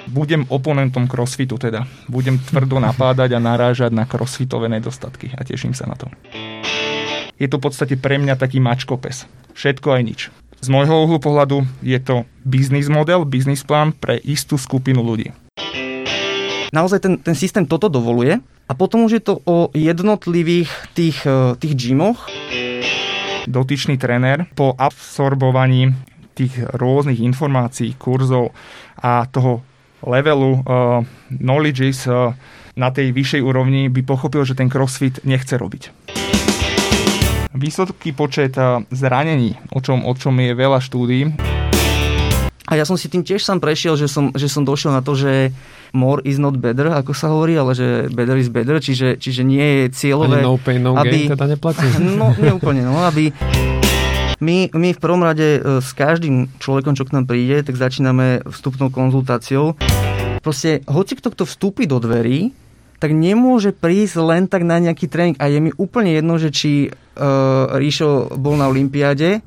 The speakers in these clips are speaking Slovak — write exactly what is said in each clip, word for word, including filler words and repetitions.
budem oponentom crossfitu teda. Budem tvrdo napádať a narážať na crossfitové nedostatky a teším sa na to. Je to v podstate pre mňa taký mačkopes. Všetko aj nič. Z môjho uhlu pohľadu je to biznis model, biznis plán pre istú skupinu ľudí. Naozaj ten, ten systém toto dovoluje a potom už je to o jednotlivých tých, tých gymoch. Dotyčný tréner po absorbovaní tých rôznych informácií, kurzov a toho levelu uh, knowledges uh, na tej vyššej úrovni by pochopil, že ten crossfit nechce robiť. Vysoký počet zranení, o čom, o čom je veľa štúdií. A ja som si tým tiež sám prešiel, že som, že som došiel na to, že more is not better, ako sa hovorí, ale že better is better, čiže, čiže nie je cieľové... Ani no pain, no aby, gain teda neplatí? No, nie úplne, no, aby... My, my v prvom rade s každým človekom, čo k nám príde, tak začíname vstupnou konzultáciou. Proste, hoci kto, kto vstúpi do dverí, tak nemôže prísť len tak na nejaký tréning. A je mi úplne jedno, že či uh, Ríšo bol na olympiáde.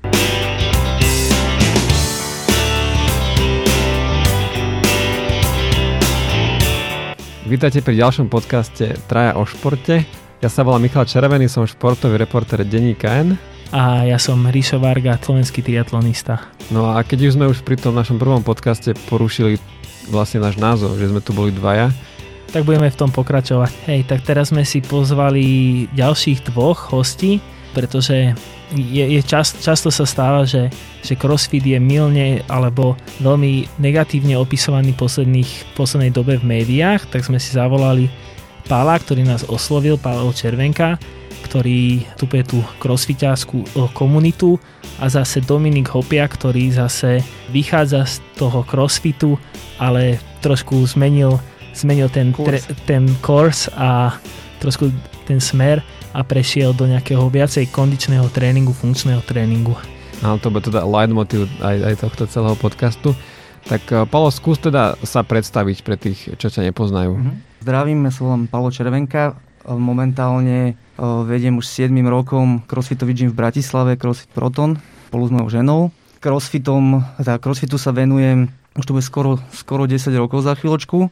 Vítajte pri ďalšom podcaste Traja o športe. Ja sa volám Michal Červený, som športový reportér denníka N. A ja som Ríšo Varga, slovenský triatlonista. No a keď už sme už pri tom našom prvom podcaste porušili vlastne náš názov, že sme tu boli dvaja, tak budeme v tom pokračovať. Hej, tak teraz sme si pozvali ďalších dvoch hostí, pretože je, je čas, často sa stáva, že, že crossfit je mylne alebo veľmi negatívne opisovaný posledných, poslednej dobe v médiách, tak sme si zavolali Pála, ktorý nás oslovil, Pavel Červenka, ktorý tupuje tú crossfitiarskú komunitu, a zase Dominik Hopia, ktorý zase vychádza z toho crossfitu, ale trošku zmenil zmenil ten, tre, ten course a trošku ten smer a prešiel do nejakého viacej kondičného tréningu, funkčného tréningu. Áno, to bude teda leitmotiv aj, aj tohto celého podcastu. Tak Palo, skús teda sa predstaviť pre tých, čo ťa nepoznajú. Mm-hmm. Zdravím, ja sa volám Palo Červenka. Momentálne vediem už siedmym rokom crossfitový gym v Bratislave, CrossFit Proton, spolu s mojou ženou. Crossfitom, teda crossfitu sa venujem už to bude skoro, skoro desať rokov za chvíľočku.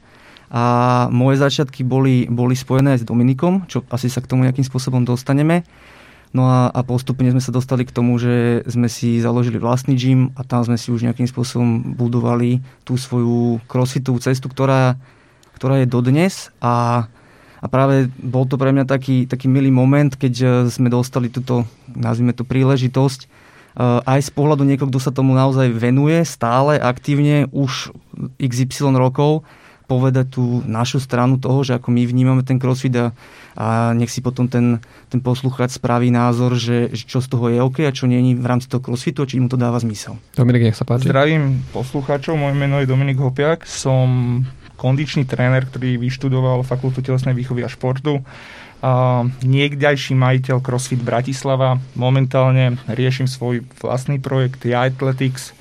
A moje začiatky boli, boli spojené aj s Dominikom, čo asi sa k tomu nejakým spôsobom dostaneme. No a, a postupne sme sa dostali k tomu, že sme si založili vlastný gym a tam sme si už nejakým spôsobom budovali tú svoju crossfitovú cestu, ktorá, ktorá je dodnes. A, a práve bol to pre mňa taký, taký milý moment, keď sme dostali túto, nazvime to, príležitosť aj z pohľadu niekoho, kto sa tomu naozaj venuje stále, aktívne, už iks ypsilon rokov, povedať tú našu stranu toho, že ako my vnímame ten crossfit a, a nech si potom ten, ten poslucháč spraví názor, že, že čo z toho je OK a čo nie je v rámci toho crossfitu, či mu to dáva zmysel. Dominik, nech sa páči. Zdravím poslucháčov, moje meno je Dominik Hopiak, som kondičný tréner, ktorý vyštudoval Fakultu telesnej výchovy a športu. A niekdajší majiteľ CrossFit Bratislava. Momentálne riešim svoj vlastný projekt Athletics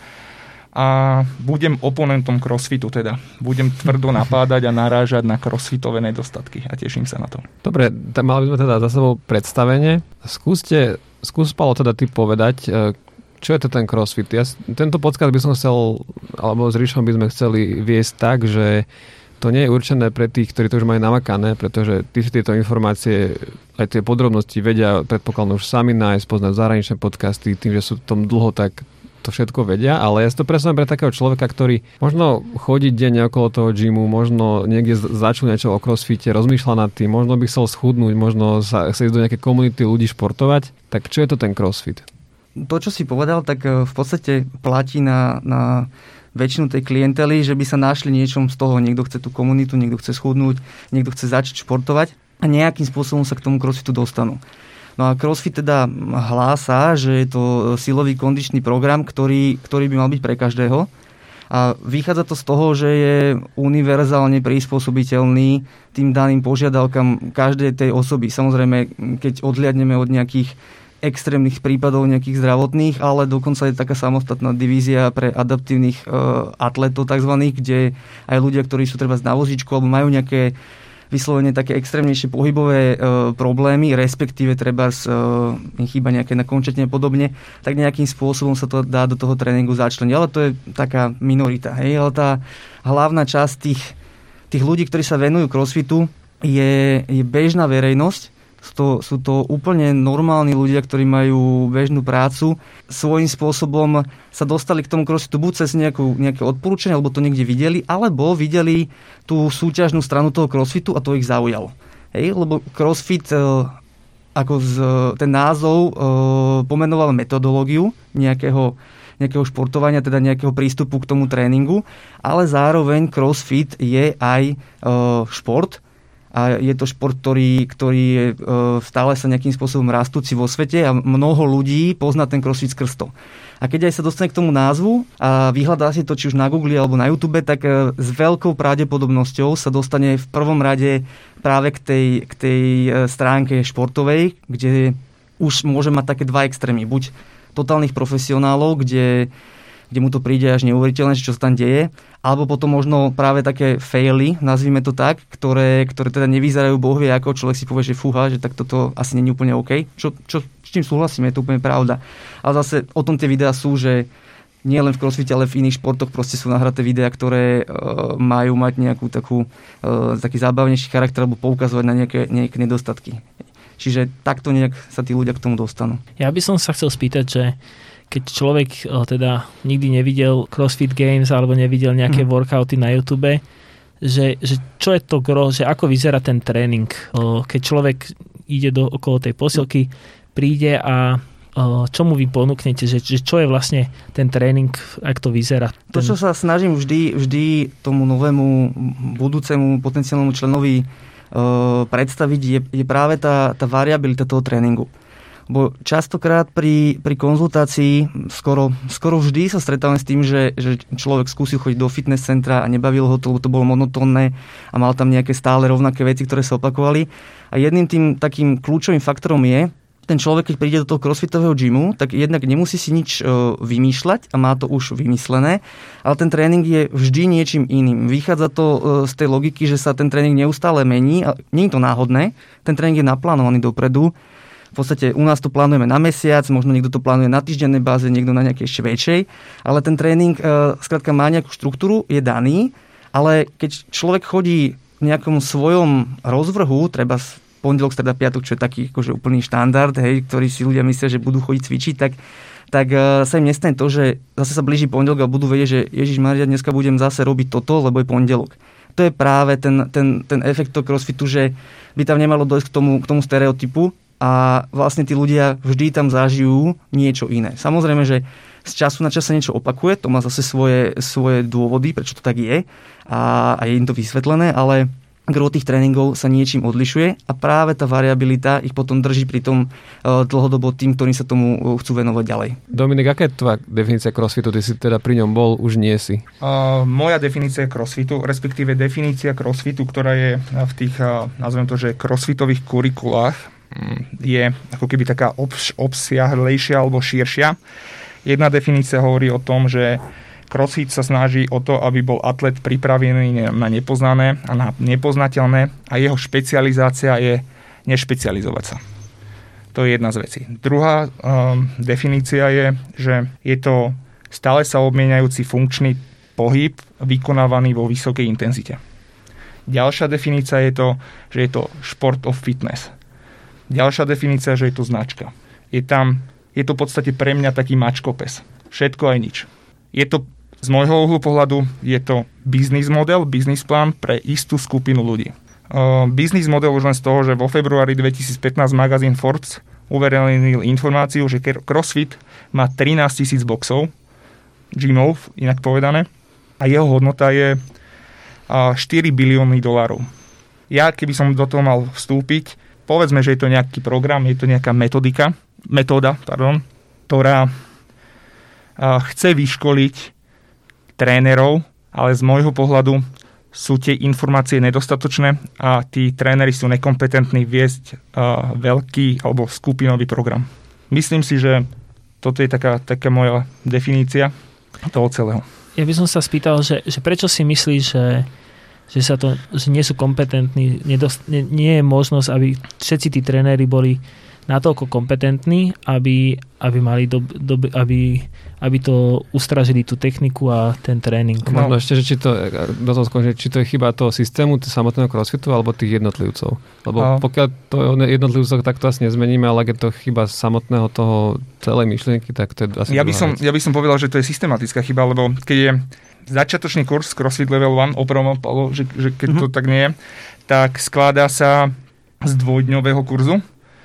a budem oponentom crossfitu teda. Budem tvrdo napádať a narážať na crossfitové nedostatky a teším sa na to. Dobre, tak mali by sme teda za sebou predstavenie. Skúste, skús Palo teda ty povedať, čo je to ten crossfit. Ja, tento podcast by som chcel, alebo s Ríšom by sme chceli viesť tak, že to nie je určené pre tých, ktorí to už majú namakané, pretože tí si tieto informácie, aj tie podrobnosti vedia, predpokladám už sami nájsť, poznať zahraničné podcasty, tým, že sú v tom dlho, tak to všetko vedia, ale ja si to predstavím pre takého človeka, ktorý možno chodí denne okolo toho gymu, možno niekde začul niečo o crossfite, rozmýšľa nad tým, možno by chcel schudnúť, možno sa chce ísť do nejakej komunity ľudí športovať. Tak čo je to ten crossfit? To, čo si povedal, tak v podstate platí na, na väčšinu tej klientely, že by sa našli niečom z toho. Niekto chce tú komunitu, niekto chce schudnúť, niekto chce začať športovať a nejakým spôsobom sa k tomu crossfitu dostanú. No a CrossFit teda hlása, že je to silový kondičný program, ktorý, ktorý by mal byť pre každého. A vychádza to z toho, že je univerzálne prispôsobiteľný tým daným požiadavkám každej tej osoby. Samozrejme, keď odhliadneme od nejakých extrémnych prípadov, nejakých zdravotných, ale dokonca je taká samostatná divízia pre adaptívnych e, atletov takzvaných, kde aj ľudia, ktorí sú treba na vozíčku alebo majú nejaké vyslovene také extrémnejšie pohybové e, problémy, respektíve treba z, e, chýba nejaké nakončenie podobne, tak nejakým spôsobom sa to dá do toho tréningu začleniť. Ale to je taká minorita. Hej? Ale tá hlavná časť tých, tých ľudí, ktorí sa venujú crossfitu, je, je bežná verejnosť. Sú to, sú to úplne normálni ľudia, ktorí majú bežnú prácu. Svojím spôsobom sa dostali k tomu crossfitu buď cez nejakú, nejaké odporúčanie, alebo to niekde videli, alebo videli tú súťažnú stranu toho crossfitu a to ich zaujalo. Hej, lebo crossfit, ako z, ten názov pomenoval metodológiu nejakého, nejakého športovania, teda nejakého prístupu k tomu tréningu, ale zároveň crossfit je aj šport. A je to šport, ktorý, ktorý je e, stále sa nejakým spôsobom rastúci vo svete a mnoho ľudí pozná ten crossfit skrz to. A keď aj sa dostane k tomu názvu a vyhľadá si to či už na Google alebo na YouTube, tak e, s veľkou pravdepodobnosťou sa dostane v prvom rade práve k tej, k tej e, stránke športovej, kde už môže mať také dva extrémy. Buď totálnych profesionálov, kde kde mu to príde až neuveriteľné, čo sa tam deje, alebo potom možno práve také faily, nazvime to tak, ktoré, ktoré teda nevyzerajú bohvie, ako človek si povie, že fúha, že tak toto asi nie je úplne OK. Čo, čo, s čím súhlasíme, je to úplne pravda. Ale zase o tom tie videá sú, že nie len v crossfite, ale v iných športoch proste sú nahraté videá, ktoré uh, majú mať nejakú takú, uh, taký zábavnejší charakter alebo poukazovať na nejaké, nejaké nedostatky. Čiže takto nejak sa tí ľudia k tomu dostanú. Ja by som sa chcel spýtať, že keď človek o, teda nikdy nevidel CrossFit Games alebo nevidel nejaké mm. workouty na YouTube, že, že čo je to gro, že ako vyzerá ten tréning, o, keď človek ide do okolo tej posilky, príde a o, čo mu vy ponúknete, že, že čo je vlastne ten tréning, ako to vyzerá? To, čo sa snažím vždy, vždy tomu novému budúcemu potenciálnemu členovi o, predstaviť, je, je práve tá, tá variabilita toho tréningu. Bo častokrát pri, pri konzultácii skoro, skoro vždy sa stretávam s tým, že, že človek skúsil chodiť do fitness centra a nebavilo ho to, lebo to bolo monotónne a mal tam nejaké stále rovnaké veci, ktoré sa opakovali. A jedným tým takým kľúčovým faktorom je, ten človek, keď príde do toho crossfitového gymu, tak jednak nemusí si nič vymýšľať a má to už vymyslené, ale ten tréning je vždy niečím iným. Vychádza to z tej logiky, že sa ten tréning neustále mení a nie je to náhodné, ten tréning je naplánovaný dopredu. V podstate u nás to plánujeme na mesiac, možno niekto to plánuje na týždennej báze, niekto na nejakej ešte väčšej, ale ten tréning e, skrátka má nejakú štruktúru, je daný, ale keď človek chodí v nejakom svojom rozvrhu, treba pondelok, streda, piatok, čo je taký akože úplný štandard, hej, ktorý si ľudia myslia, že budú chodiť cvičiť, tak, tak e, sa im nestane to, že zase sa blíži pondelok a budú vedieť, že Ježišmaria, dneska budem zase robiť toto, lebo je pondelok. To je práve ten, ten, ten efekt toho crossfitu, že by tam nemalo dojsť k tomu, k tomu stereotypu, a vlastne tí ľudia vždy tam zažijú niečo iné. Samozrejme, že z času na čas sa niečo opakuje, to má zase svoje, svoje dôvody, prečo to tak je a, a je im to vysvetlené, ale gro tých tréningov sa niečím odlišuje a práve tá variabilita ich potom drží pri tom uh, dlhodobo tým, ktorí sa tomu chcú venovať ďalej. Dominik, aká je tvoja definícia crossfitu? Ty si teda pri ňom bol, už nie si. Uh, moja definícia crossfitu, respektíve definícia crossfitu, ktorá je v tých, uh, nazvem to, že crossfitových kurikulách, je ako keby taká obs- obsiahlejšia alebo širšia. Jedna definícia hovorí o tom, že crossfit sa snaží o to, aby bol atlet pripravený na nepoznané a na nepoznateľné a jeho špecializácia je nešpecializovať sa. To je jedna z vecí. Druhá um, definícia je, že je to stále sa obmieniajúci funkčný pohyb vykonávaný vo vysokej intenzite. Ďalšia definícia je to, že je to sport of fitness. Ďalšia definícia, že je to značka. Je tam, je to v podstate pre mňa taký mačkopes. Všetko aj nič. Je to, z môjho uhlu pohľadu, je to biznis model, biznis plán pre istú skupinu ľudí. Uh, biznis model už len z toho, že vo februári dvetisícpätnásť magazín Forbes uverejnil informáciu, že CrossFit má trinásť tisíc boxov, gymov, inak povedané, a jeho hodnota je uh, štyri bilióny dolárov. Ja, keby som do toho mal vstúpiť, povedzme, že je to nejaký program, je to nejaká metodika, metóda, pardon, ktorá chce vyškoliť trénerov, ale z môjho pohľadu sú tie informácie nedostatočné a tí tréneri sú nekompetentní viesť veľký alebo skupinový program. Myslím si, že toto je taká, taká moja definícia toho celého. Ja by som sa spýtal, že, že prečo si myslíš, že že sa to, že nie sú kompetentní, nedost, nie, nie je možnosť, aby všetci tí tréneri boli natoľko kompetentní, aby, aby mali do, do, aby, aby to ustražili tú techniku a ten tréning. No. Možno ešte, že či to, skončí, či to je chyba toho systému, samotného crossfitu, alebo tých jednotlivcov. Lebo a... pokiaľ to je jednotlivcov, tak to asi nezmeníme, ale keď to chyba samotného toho celej myšlienky, tak to je asi ja by som, ja by som povedal, že to je systematická chyba, lebo keď je začiatočný kurz CrossFit Level jeden, opravom, že, že keď mm-hmm. to tak nie je, tak skladá sa z dvojdňového kurzu,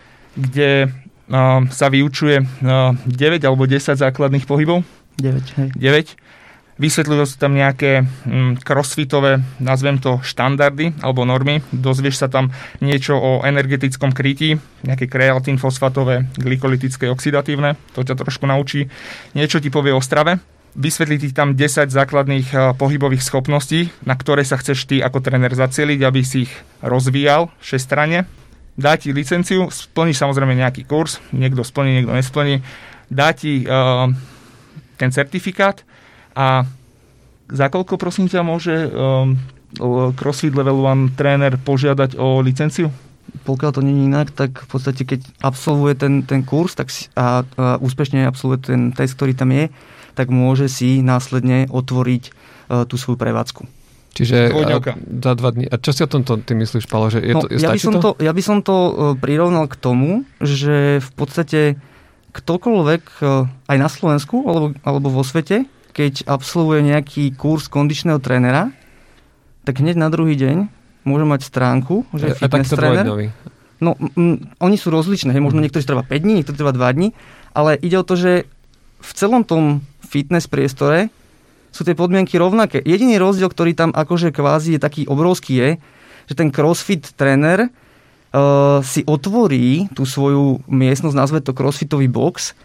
kde uh, sa vyučuje uh, deväť alebo desať základných pohybov. deväť, hej. deväť. Vysvetľujú sa tam nejaké um, crossfitové, nazvem to štandardy alebo normy. Dozvieš sa tam niečo o energetickom krytí, nejaké kreatín, fosfatové, glykolytické, oxidatívne. To ťa trošku naučí. Niečo ti povie o strave. Vysvetlí ti tam desať základných uh, pohybových schopností, na ktoré sa chceš ty ako tréner zacieliť, aby si ich rozvíjal všestranne. Dá ti licenciu, splníš samozrejme nejaký kurz, niekto splní, niekto nesplní, dá ti uh, ten certifikát a za koľko, prosím ťa, môže um, CrossFit Level jeden tréner požiadať o licenciu? Pokiaľ to nie je inak, tak v podstate keď absolvuje ten, ten kurz tak si, a, a úspešne absolvuje ten test, ktorý tam je, tak môže si následne otvoriť uh, tú svoju prevádzku. Čiže za dva dní. A čo si o tomto ty myslíš, Palo? Že je no, to, je, ja, by som to? To, ja by som to prirovnal k tomu, že v podstate ktokoľvek aj na Slovensku alebo, alebo vo svete, keď absolvuje nejaký kurz kondičného trénera, tak hneď na druhý deň môže mať stránku, že je fitness tréner. No, m, oni sú rozličné. Hej, možno niektorí trvá päť dní, niektorí trvá dva dní, ale ide o to, že v celom tom fitness priestore sú tie podmienky rovnaké. Jediný rozdiel, ktorý tam akože kvázi je taký obrovský, je, že ten CrossFit tréner uh, si otvorí tú svoju miestnosť, nazve to CrossFitový box,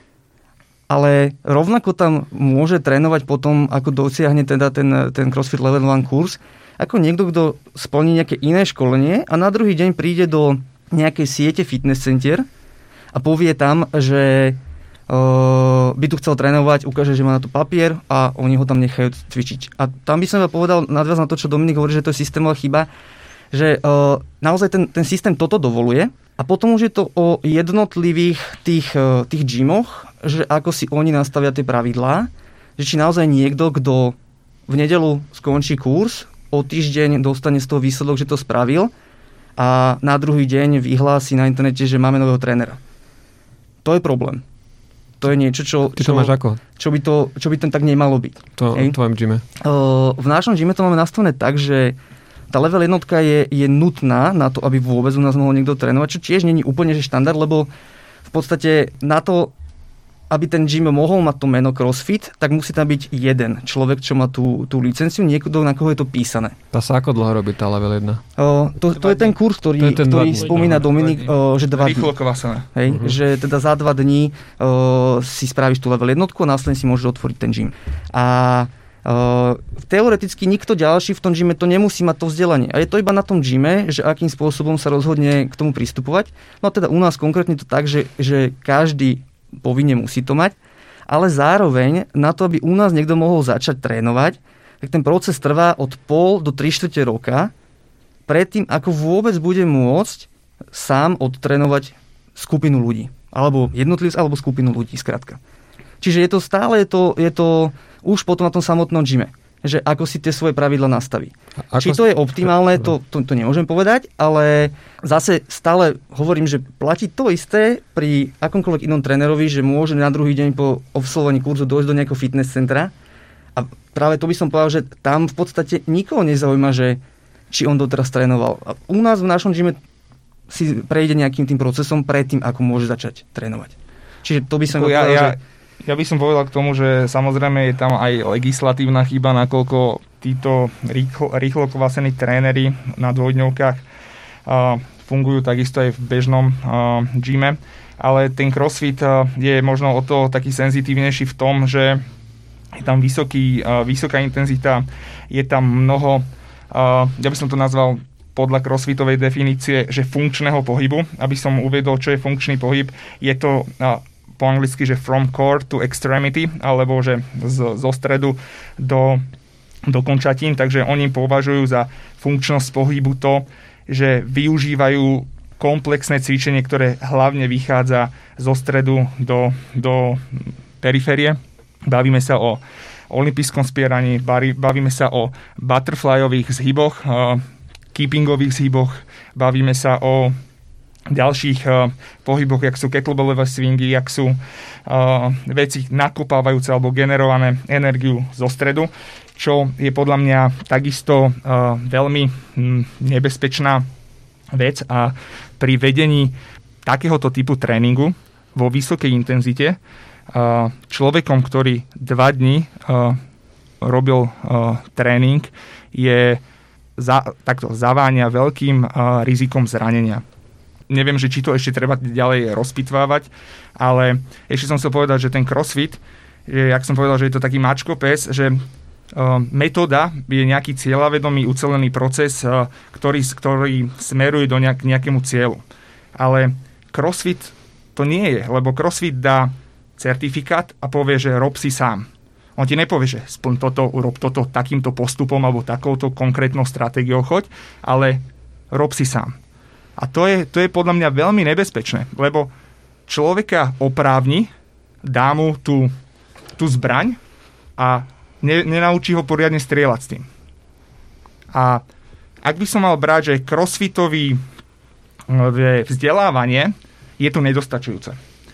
ale rovnako tam môže trénovať potom, ako dosiahne teda ten, ten CrossFit Level jeden kurz, ako niekto, kto splní nejaké iné školenie a na druhý deň príde do nejakej siete fitness center a povie tam, že Uh, by tu chcel trénovať, ukáže, že má na to papier a oni ho tam nechajú cvičiť. A tam by som povedal, nadviaz na to, čo Dominik hovorí, že to je systémová chyba, že uh, naozaj ten, ten systém toto dovoluje a potom už je to o jednotlivých tých, uh, tých gymoch, že ako si oni nastavia tie pravidlá, že či naozaj niekto, kto v nedeľu skončí kurz, o týždeň dostane z toho výsledok, že to spravil a na druhý deň vyhlási na internete, že máme nového trénera. To je problém. To je niečo, čo, Ty to čo, máš ako? čo, by to, čo by to tak nemalo byť. To, v tvojom gyme? Uh, v našom gyme to máme nastavené tak, že tá level jednotka je, je nutná na to, aby vôbec u nás mohol niekto trénovať, čo tiež nie je úplne že štandard, lebo v podstate na to, aby ten gym mohol mať to meno CrossFit, tak musí tam byť jeden človek, čo má tú, tú licenciu, niekto, na koho je to písané. Tá sa ako dlho robí tá level jeden? Uh, to, to je ten kurz, ktorý, ten ktorý spomína Dominik, uh, že dva dní. Rýchlo kvasené. Hej, uh-huh. Že teda za dva dní uh, si spravíš tú level jednotku a následne si môžeš otvoriť ten gym. A uh, teoreticky nikto ďalší v tom gyme to nemusí mať to vzdelanie. A je to iba na tom gyme, že akým spôsobom sa rozhodne k tomu pristupovať. No a teda u nás konkrétne to tak, že, že každý povinne musí to mať, ale zároveň na to, aby u nás niekto mohol začať trénovať, tak ten proces trvá od pol do tri štvrte roka, predtým, ako vôbec bude môcť sám odtrénovať skupinu ľudí. Alebo jednotlivcov, alebo skupinu ľudí, skrátka. Čiže je to stále, je to, je to už potom na tom samotnom gyme, že ako si tie svoje pravidla nastaví. Či to je optimálne, to, to, to nemôžem povedať, ale zase stále hovorím, že platí to isté pri akomkoľvek inom trénerovi, že môže na druhý deň po absolvovaní kurzu dojsť do nejakého fitness centra a práve to by som povedal, že tam v podstate nikoho nezaujíma, že či on doteraz trénoval. A u nás v našom gyme si prejde nejakým tým procesom predtým, ako môže začať trénovať. Čiže to by som ja, povedal, ja... že Ja by som povedal k tomu, že samozrejme je tam aj legislatívna chyba, nakoľko títo rýchlo, rýchlo kvasení tréneri na dvojdňovkách uh, fungujú takisto aj v bežnom uh, gyme. Ale ten CrossFit uh, je možno o to taký senzitívnejší v tom, že je tam vysoký, uh, vysoká intenzita, je tam mnoho, uh, ja by som to nazval podľa crossfitovej definície, že funkčného pohybu. Aby som uvedol, čo je funkčný pohyb, je to uh, po anglicky, že from core to extremity, alebo že z, zo stredu do dokončatín, takže oni považujú za funkčnosť pohybu to, že využívajú komplexné cvičenie, ktoré hlavne vychádza zo stredu do, do periférie. Bavíme sa o olympijskom spieraní, bavíme sa o butterflyových zhyboch, keepingových zhyboch, bavíme sa o ďalších uh, pohyboch, jak sú kettlebellové swingy, jak sú uh, veci nakopávajúce alebo generované energiu zo stredu, čo je podľa mňa takisto uh, veľmi hm, nebezpečná vec a pri vedení takéhoto typu tréningu vo vysokej intenzite uh, človekom, ktorý dva dni uh, robil uh, tréning, je za, takto zaváňa veľkým uh, rizikom zranenia. Neviem, že či to ešte treba ďalej rozpitvávať, ale ešte som chcel povedať, že ten crossfit, že, jak som povedal, že je to taký mačko pes, že uh, metóda je nejaký cieľavedomý, ucelený proces, uh, ktorý, ktorý smeruje do nejak, nejakému cieľu. Ale crossfit to nie je, lebo crossfit dá certifikát a povie, že rob si sám. On ti nepovie, že splň toto, urob toto takýmto postupom alebo takouto konkrétnou stratégiou choď, ale rob si sám. A to je, to je podľa mňa veľmi nebezpečné, lebo človeka oprávni, dá mu tú, tú zbraň a ne, nenaučí ho poriadne strieľať s tým. A ak by som mal brať, že crossfitový vzdelávanie je tu nedostačujúce.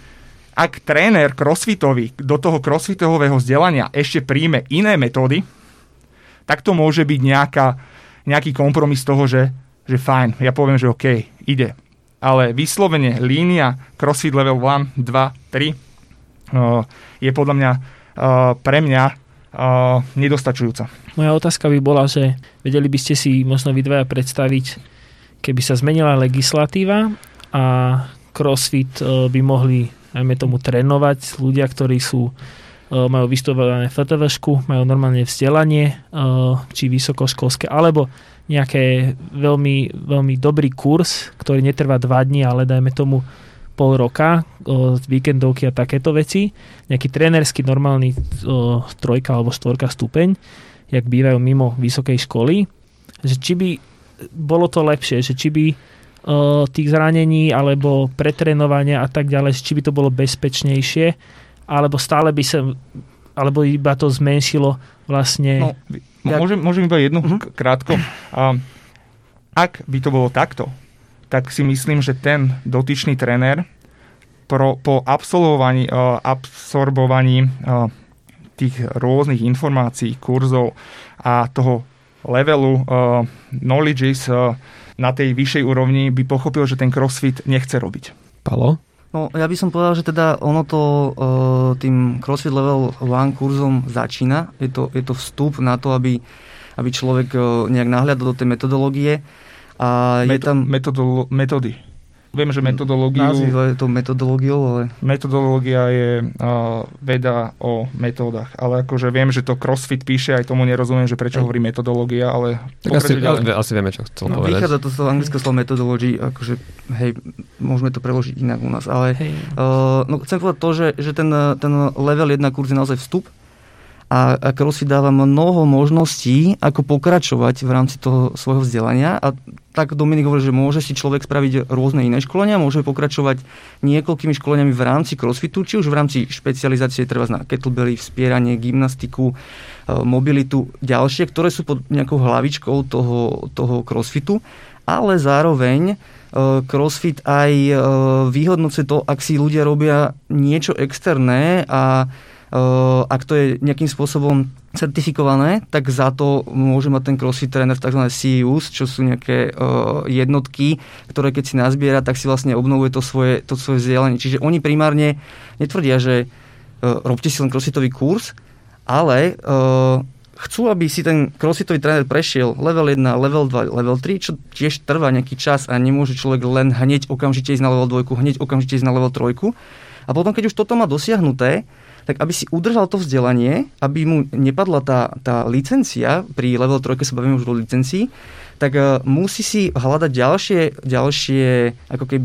Ak tréner crossfitový do toho crossfitového vzdelania ešte príjme iné metódy, tak to môže byť nejaká, nejaký kompromis toho, že že fajn, ja poviem, že OK, ide. Ale vyslovene línia CrossFit level jeden, dva, tri uh, je podľa mňa uh, pre mňa uh, nedostačujúca. Moja otázka by bola, že vedeli by ste si možno vy dvaja predstaviť, keby sa zmenila legislatíva a CrossFit uh, by mohli, najmä tomu, trénovať ľudia, ktorí sú uh, majú vystudované ef té véšku, majú normálne vzdelanie, uh, či vysokoškolské, alebo nejaké veľmi, veľmi dobrý kurz, ktorý netrvá dva dni, ale dajme tomu pol roka, o, víkendovky a takéto veci. Nejaký trénerský normálny o, trojka alebo štvorka stupeň, jak bývajú mimo vysokej školy. Že či by bolo to lepšie, že či by o, tých zranení alebo pretrénovania a tak ďalej, či by to bolo bezpečnejšie, alebo stále by sa, alebo iba to zmenšilo vlastne... No, Môžem, môžem iba jednu uh-huh. krátko. A ak by to bolo takto, tak si myslím, že ten dotyčný tréner pro, po absolvovaní, uh, absorbovaní uh, tých rôznych informácií, kurzov a toho levelu uh, knowledges uh, na tej vyššej úrovni by pochopil, že ten crossfit nechce robiť. Palo? No, ja by som povedal, že teda ono to uh, tým CrossFit Level jeden kurzom začína. Je to, je to vstup na to, aby, aby človek uh, nejak nahliadol do tej metodológie. A Meto, je tam... Metodolo, metódy. Viem, že metodológiu... Nazývajú to metodológiou, ale... Metodológia je uh, veda o metódach. Ale akože viem, že to CrossFit píše, aj tomu nerozumiem, že prečo hovorí metodológia, ale... Tak asi, asi vieme, čo chcel no, povedať. Vychádza to z toho anglického slova methodology, akože hej, môžeme to preložiť inak u nás, ale uh, no, chcem povedať to, že, že ten, ten level jeden kurz je naozaj vstup a, a CrossFit dáva mnoho možností, ako pokračovať v rámci toho svojho vzdelania a tak Dominik hovorí, že môže si človek spraviť rôzne iné školenia, môže pokračovať niekoľkými školeniami v rámci crossfitu, či už v rámci špecializácie treba na kettlebelly, vspieranie, gymnastiku, mobilitu, ďalšie, ktoré sú pod nejakou hlavičkou toho, toho crossfitu, ale zároveň crossfit aj vyhodnocuje to, ak si ľudia robia niečo externé a ak to je nejakým spôsobom certifikované, tak za to môže mať ten CrossFit tréner tzv. C E Us, čo sú nejaké uh, jednotky, ktoré keď si nazbiera, tak si vlastne obnovuje to svoje, to svoje vzdelanie. Čiže oni primárne netvrdia, že uh, robte si len CrossFitový kurz, ale uh, chcú, aby si ten CrossFitový tréner prešiel level jeden, level dva, level tri, čo tiež trvá nejaký čas a nemôže človek len hneď okamžite ísť na level dva, hneď okamžite ísť na level tri. A potom, keď už toto má dosiahnuté, tak aby si udržal to vzdelanie, aby mu nepadla tá, tá licencia, pri level tri sa bavíme už o licencii, tak uh, musí si hľadať ďalšie, ďalšie ako keby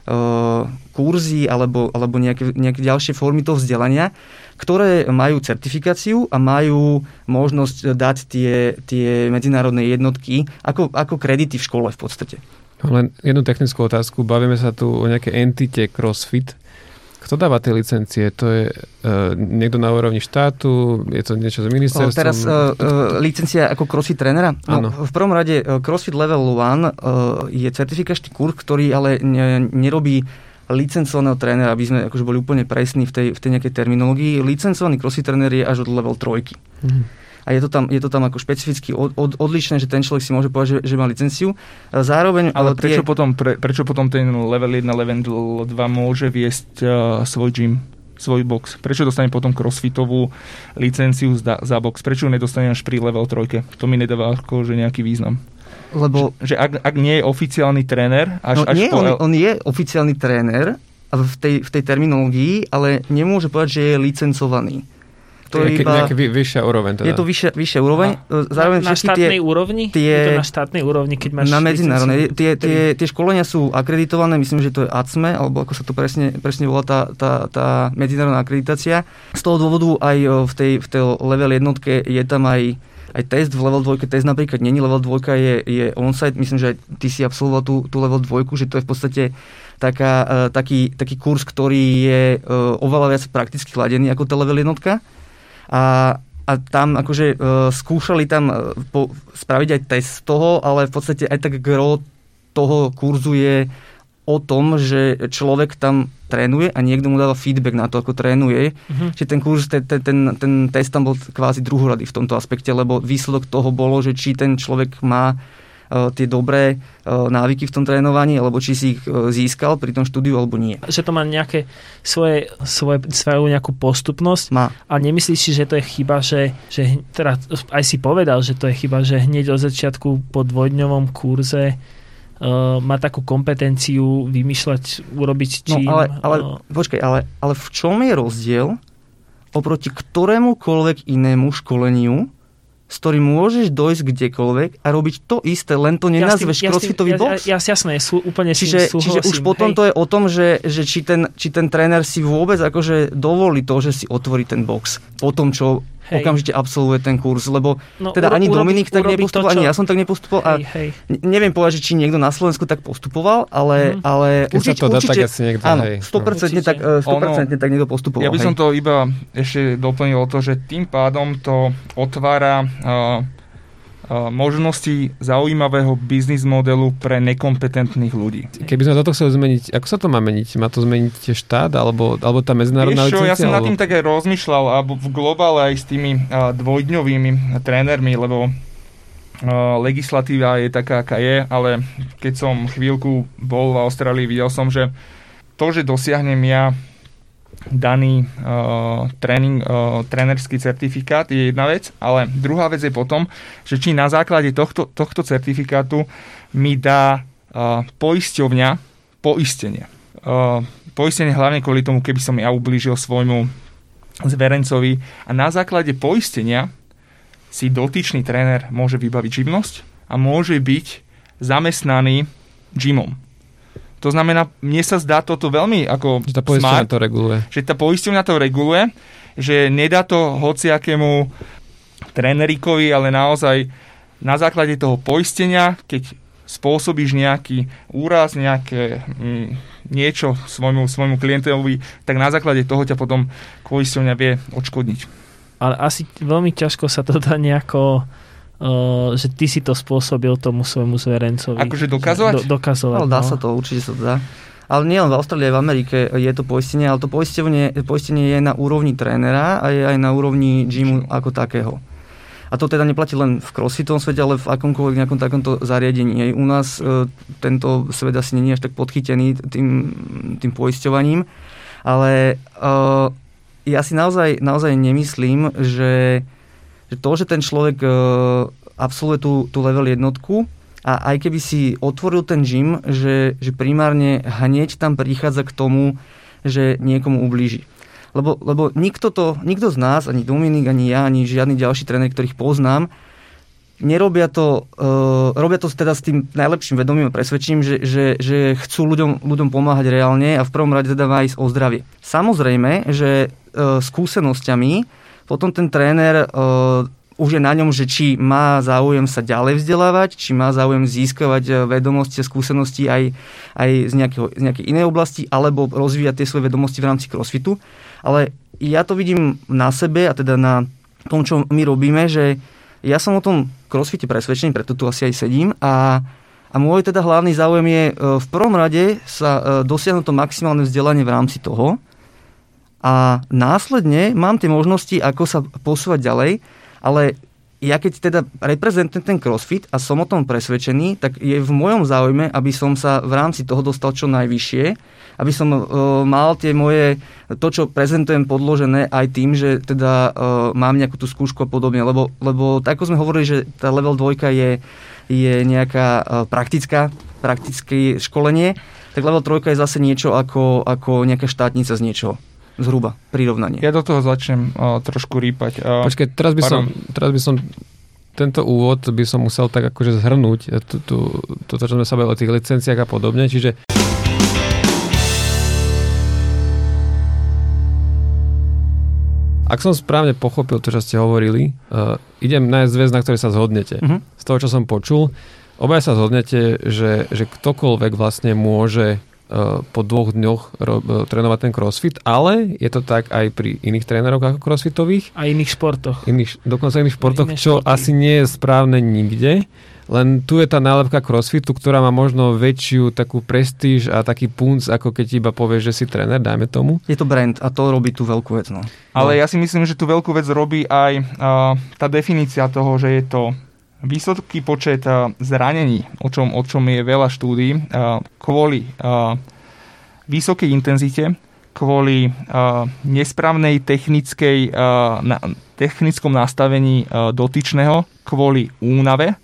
kurzy alebo, alebo nejaké, nejaké ďalšie formy toho vzdelania, ktoré majú certifikáciu a majú možnosť dať tie, tie medzinárodné jednotky ako, ako kredity v škole v podstate. Len jednu technickú otázku. Bavíme sa tu o nejakej entite CrossFit. Kto dáva tie licencie? To je uh, niekto na úrovni štátu? Je to niečo z ministerstvom? Teraz uh, uh, licencia ako CrossFit trénera? No, v prvom rade uh, CrossFit Level jeden uh, je certifikačný kurz, ktorý ale ne, nerobí licencovaného trénera, aby sme akože boli úplne presní v tej, v tej nejakej terminológii. Licencovaný CrossFit tréner je až od level tri. Mhm. A je to tam, je to tam ako špecificky od, od, odlišné, že ten človek si môže povedať, že, že má licenciu. Zároveň... Ale prečo, tie... potom, pre, prečo potom ten level jeden, level dva môže viesť uh, svoj gym, svoj box? Prečo dostane potom crossfitovú licenciu za, za box? Prečo ju nedostane až pri level tri? To mi nedáva akože nejaký význam. Lebo... Že, že ak, ak nie je oficiálny tréner... Až, no až nie, po... on, on je oficiálny tréner v tej, v tej terminológii, ale nemôže povedať, že je licencovaný. To je iba, nejaká vyššia úroveň. Teda. Je to vyššia, vyššia úroveň. Zároveň na, na štátnej tie, úrovni? Tie, je to na štátnej úrovni, keď máš... Na medzinárodnej. Tie, tie, tie školenia sú akreditované, myslím, že to je á cé em é, alebo ako sa to presne, presne volá tá, tá, tá medzinárodná akreditácia. Z toho dôvodu aj v tej, v tej level jednotke je tam aj aj test v level dva, test napríklad není, level dva je, je on-site, myslím, že aj ty si absolvoval tú, tú level dva, že to je v podstate taká, uh, taký, taký kurz, ktorý je uh, oveľa viac prakticky ladený ako tá level jednotka. A, a tam akože uh, skúšali tam uh, po, spraviť aj test toho, ale v podstate aj tak gro toho kurzu je o tom, že človek tam trénuje a niekto mu dáva feedback na to, ako trénuje. Uh-huh. Čiže ten kurz, ten, ten, ten, ten test tam bol kvázi druhorady v tomto aspekte, lebo výsledok toho bolo, že či ten človek má uh, tie dobré uh, návyky v tom trénovaní, alebo či si ich uh, získal pri tom štúdiu, alebo nie. Že to má nejaké svoje, svoje, svoju nejakú postupnosť. Má. A nemyslíš si, že to je chyba, že, že teda aj si povedal, že to je chyba, že hneď od začiatku po dvojdňovom kurze Uh, má takú kompetenciu vymýšľať, urobiť čím. No ale, ale uh, počkaj, ale, ale v čom je rozdiel oproti ktorémukoľvek inému školeniu, s ktorým môžeš dojsť kdekoľvek a robiť to isté, len to nenazveš ja crossfitový ja, box? Ja, ja, jasné, sú, úplne čiže, súhlasím. Čiže už potom hej. To je o tom, že, že či, ten, či ten tréner si vôbec akože dovolí to, že si otvorí ten box po tom, čo hej. okamžite absolvuje ten kurz, lebo no, teda uro, ani Dominik tak nepostupoval, ani ja som tak nepostupoval hej, a hej. neviem povedať, že či niekto na Slovensku tak postupoval, ale, mm. ale určite, to dá, určite tak asi niekto, áno, sto percent tak, sto percent tak niekto postupoval. Ja by som hej. to iba ešte doplnil o to, že tým pádom to otvára uh, možnosti zaujímavého biznis modelu pre nekompetentných ľudí. Keby sme toto chceli zmeniť, ako sa to má meniť? Má to zmeniť štát alebo, alebo tá medzinárodná licencia? Ja som alebo... nad tým tak aj rozmýšľal a v globále aj s tými uh, dvojdňovými trénermi, lebo uh, legislatíva je taká, aká je, ale keď som chvíľku bol v Austrálii, videl som, že to, že dosiahnem ja daný uh, tréning, uh, trénerský certifikát je jedna vec, ale druhá vec je potom, že či na základe tohto, tohto certifikátu mi dá uh, poisťovňa poistenie. Uh, poistenie hlavne kvôli tomu, keby som ja ublížil svojmu zverencovi a na základe poistenia si dotyčný tréner môže vybaviť živnosť a môže byť zamestnaný gymom. To znamená, mne sa zdá toto veľmi ako že tá poisťovňa smart, to reguluje. Že tá poisťovňa to reguluje, že nedá to hociakému trénerikovi, ale naozaj na základe toho poistenia, keď spôsobíš nejaký úraz, nejaké mm, niečo svojmu, svojmu klientovi, tak na základe toho ťa potom poisťovňa vie odškodniť. Ale asi veľmi ťažko sa to dá nejako... Uh, že ty si to spôsobil tomu svojmu zverencovi. Akože dokazovať? Do, dokazovať, no. Dá no. sa to, určite sa to dá. Ale nie len v Austrálii, aj v Amerike je to poistenie, ale to poistenie, poistenie je na úrovni trénera a je aj na úrovni gymu ako takého. A to teda neplatí len v crossfitovom svete, ale v akomkoľvek nejakom takomto zariadení. Aj u nás e, tento svet asi nie je až tak podchytený tým, tým poisťovaním, ale e, ja si naozaj, naozaj nemyslím, že to, že ten človek uh, absolvuje tú, tú level jednotku a aj keby si otvoril ten gym, že, že primárne hneď tam prichádza k tomu, že niekomu ublíži. Lebo, lebo nikto, to, nikto z nás, ani Dominik, ani ja, ani žiadny ďalší tréner, ktorých poznám, nerobia to, uh, robia to teda s tým najlepším vedomím a presvedčením, že, že, že chcú ľuďom, ľuďom pomáhať reálne a v prvom rade teda má ísť o zdravie. Samozrejme, že uh, skúsenosťami potom ten tréner uh, už je na ňom, že či má záujem sa ďalej vzdelávať, či má záujem získavať vedomosti a skúsenosti aj, aj z, nejakého, z nejakej inej oblasti, alebo rozvíjať tie svoje vedomosti v rámci crossfitu. Ale ja to vidím na sebe a teda na tom, čo my robíme, že ja som o tom crossfite presvedčený, preto tu asi aj sedím a, a môj teda hlavný záujem je v prvom rade sa dosiahnuť to maximálne vzdelanie v rámci toho a následne mám tie možnosti, ako sa posúvať ďalej, ale ja keď teda reprezentujem ten crossfit a som o tom presvedčený, tak je v mojom záujme, aby som sa v rámci toho dostal čo najvyššie, aby som uh, mal tie moje, to, čo prezentujem, podložené aj tým, že teda uh, mám nejakú tú skúšku a podobne, lebo, lebo tak ako sme hovorili, že tá level dvojka je, je nejaká uh, praktická, praktické školenie, tak level trojka je zase niečo ako, ako nejaká štátnica z niečoho. Zhruba, prirovnanie. Ja do toho začnem uh, trošku rýpať. Uh, Počkaj, teraz by, som, teraz by som tento úvod by som musel tak akože zhrnúť toto, čo sme sa bavili o tých licenciách a podobne, čiže ak som správne pochopil to, čo ste hovorili, uh, idem nájsť zväz, na ktorej sa zhodnete. Uh-huh. Z toho, čo som počul, obaja sa zhodnete, že, že ktokoľvek vlastne môže uh, po dvoch dňoch ro- uh, trénovať ten crossfit, ale je to tak aj pri iných tréneroch ako crossfitových. A iných športoch. Iných, dokonca iných športoch, čo športy. Asi nie je správne nikde. Len tu je tá nálepka crossfitu, ktorá má možno väčšiu takú prestíž a taký punc, ako keď iba povieš, že si tréner, dajme tomu. Je to brand a to robí tú veľkú vec. No. Ale ja si myslím, že tú veľkú vec robí aj uh, tá definícia toho, že je to vysoký počet uh, zranení, o čom, o čom je veľa štúdií, uh, kvôli uh, vysokej intenzite, kvôli uh, nesprávnej technickej, uh, na, technickom nastavení uh, dotyčného, kvôli únave.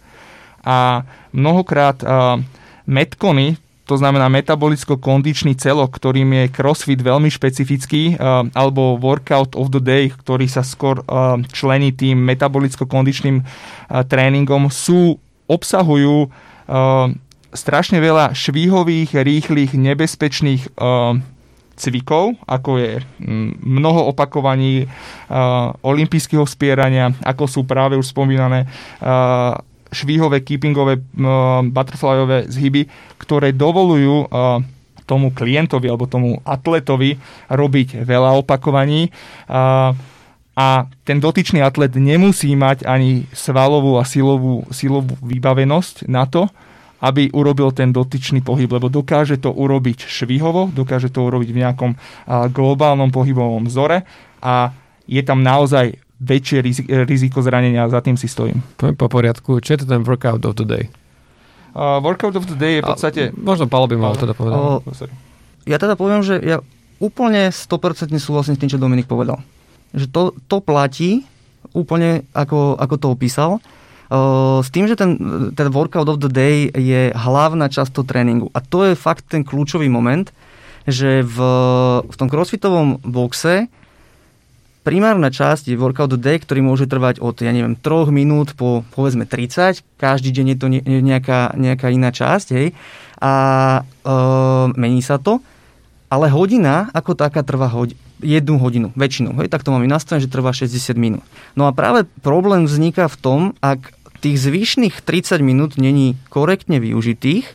A mnohokrát uh, metcony, to znamená metabolicko-kondičný celok, ktorým je crossfit veľmi špecifický, uh, alebo workout of the day, ktorý sa skôr uh, člení tým metabolicko-kondičným uh, tréningom, sú, obsahujú uh, strašne veľa švihových, rýchlych, nebezpečných uh, cvikov, ako je mnoho opakovaní uh, olympijského spierania, ako sú práve už spomínané uh, švíhové, keepingové, uh, butterflyové zhyby, ktoré dovolujú uh, tomu klientovi alebo tomu atletovi robiť veľa opakovaní uh, a ten dotyčný atlet nemusí mať ani svalovú a silovú, silovú vybavenosť na to, aby urobil ten dotyčný pohyb, lebo dokáže to urobiť švihovo, dokáže to urobiť v nejakom uh, globálnom pohybovom vzore a je tam naozaj väčšie riziko zranenia, za tým si stojím. Poviem po poriadku, čo je to ten workout of the day? Uh, workout of the day je v podstate... A, možno Paolo by mal teda povedať. O, ja teda poviem, že ja úplne sto percent súhlasím s tým, čo Dominik povedal. Že to, to platí úplne ako, ako to opísal. Uh, s tým, že ten, ten workout of the day je hlavná časť toho tréningu. A to je fakt ten kľúčový moment, že v, v tom crossfitovom boxe primárna časť je workout of the day, ktorý môže trvať od, ja neviem, troch minút po, povedzme, tridsať. Každý deň je to ne, nejaká, nejaká iná časť, hej. A e, mení sa to. Ale hodina, ako taká, trvá hodi, jednu hodinu, väčšinou. Hej. Tak to máme nastavené, že trvá šesťdesiat minút. No a práve problém vzniká v tom, ak tých zvyšných tridsať minút není korektne využitých,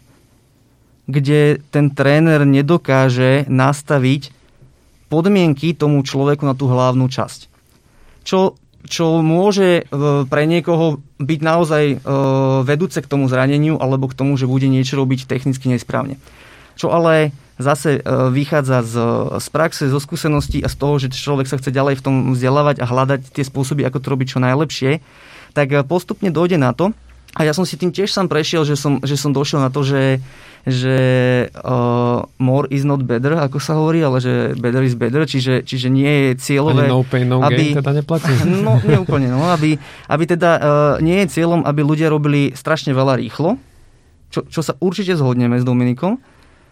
kde ten tréner nedokáže nastaviť podmienky tomu človeku na tú hlavnú časť. Čo, čo môže pre niekoho byť naozaj vedúce k tomu zraneniu alebo k tomu, že bude niečo robiť technicky nesprávne. Čo ale zase vychádza z, z praxe, zo skúseností a z toho, že človek sa chce ďalej v tom vzdelávať a hľadať tie spôsoby, ako to robiť čo najlepšie, tak postupne dojde na to. A ja som si tým tiež sám prešiel, že som, že som došiel na to, že, že uh, more is not better, ako sa hovorí, ale že better is better, čiže, čiže nie je cieľové... Ani no pain, no aby, gain teda neplatí? No, nie úplne, no, aby, aby teda uh, nie je cieľom, aby ľudia robili strašne veľa rýchlo, čo, čo sa určite zhodneme s Dominikom,